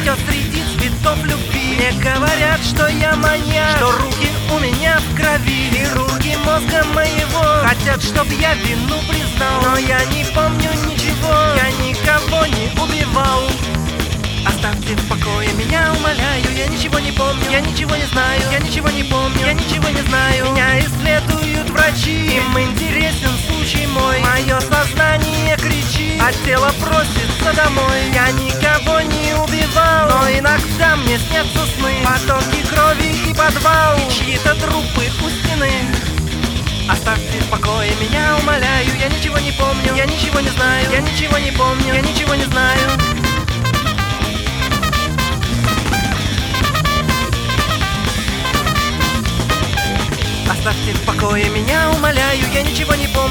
растет среди цветов любви. Мне говорят, что я маньяк, что руки у меня в крови. Хирурги мозга моего хотят, чтоб я вину признал, но я не помню ничего, я никого не убивал. Оставьте в покое меня, умоляю, я ничего не помню, я ничего не знаю, я ничего не помню, я ничего не знаю. Меня исследуют врачи, им интересен случай мой. Мое сознание кричит, а тело просится домой. Я никого не убивал, но иногда мне снятся сны, потоки крови и подвал, и чьи-то трупы у стены. Оставьте в покое меня, умоляю, я ничего не помню, я ничего не знаю, я ничего не помню, я ничего не знаю. Оставьте в покое меня, умоляю, я ничего не помню.